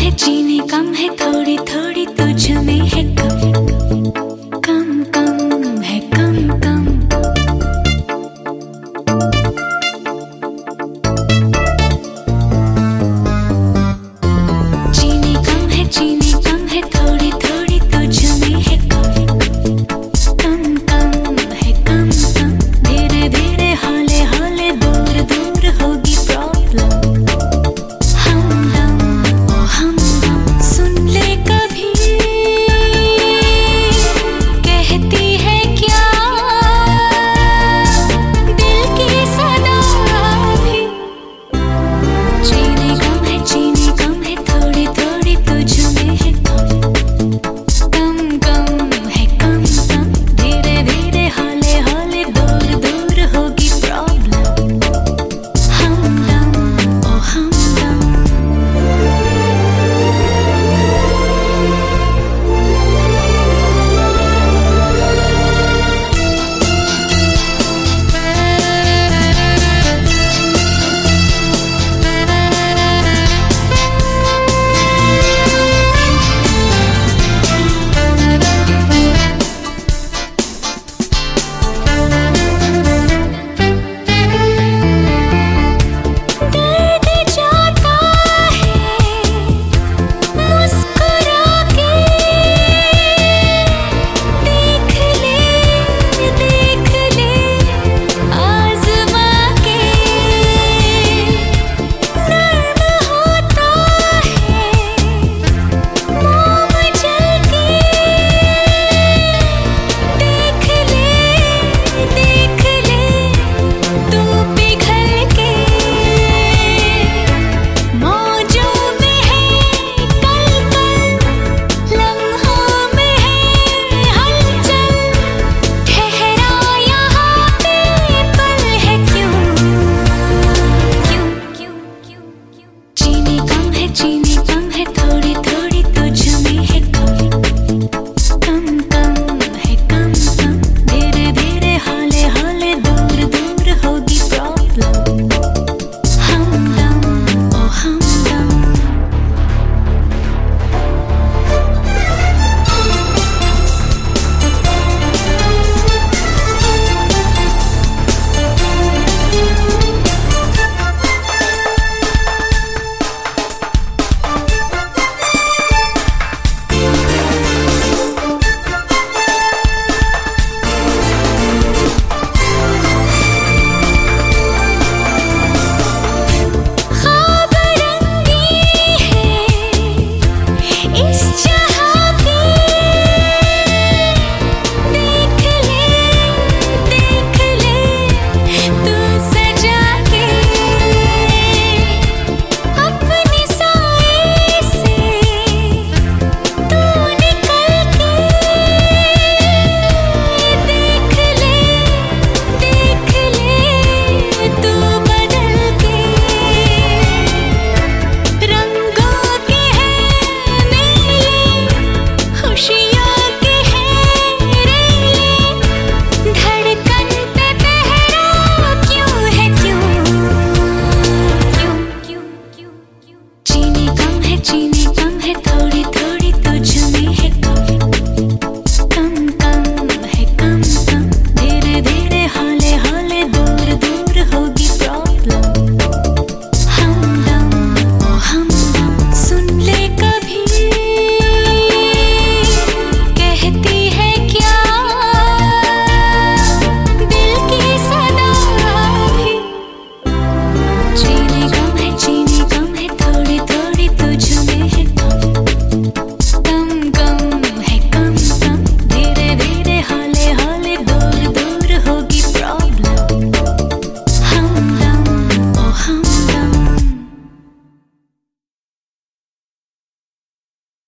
है चीनी कम है, थोड़ी थोड़ी तुझ में है कम, कम कम है कम कम। चीनी कम है, चीनी कम है, थोड़ी थोड़ी तुझ में है कम, कम कम है कम कम। धीरे धीरे हौले हौले दूर दूर होगी प्रॉब्लम। चीनी कम है, थोड़ी थोड़ी तुझ में है कम, कम कम है कम कम। धीरे धीरे हौले हौले दूर दूर होगी प्रॉब्लम। हमदम ओ हमदम। चीनी